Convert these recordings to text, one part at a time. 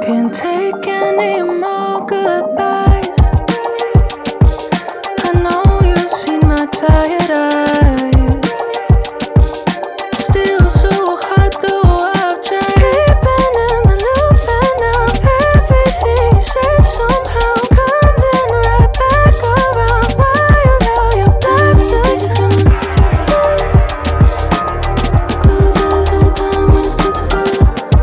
Can't take any more goodbyes. I know you've seen my tired eyes. Still so hard though I've tried. Keeping in the loop and now everything you say somehow comes in right back around. Why allow your blackness to stay? Cause there's no time when it's just for the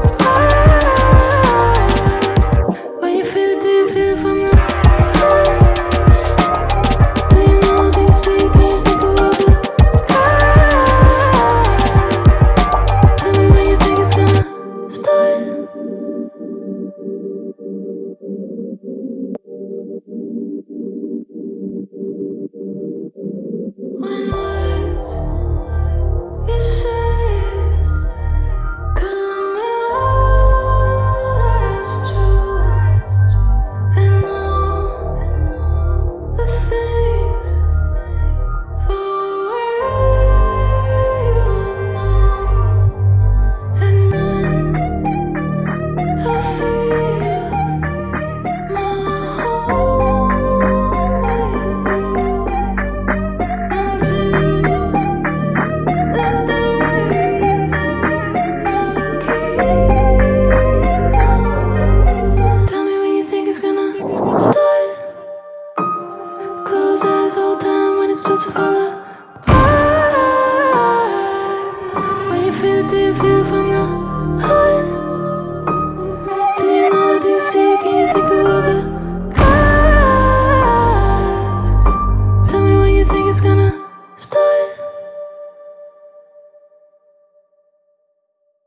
when you feel it, do you feel it from the heart? Do you know, do you see, can you think of all the tell me when you think it's gonna start. When words you say come out as true, and all the things fall away, you know, and then I feel my home with you until the day I keep on through. Tell me when you think it's gonna start. Close eyes, hold time when it's just a fall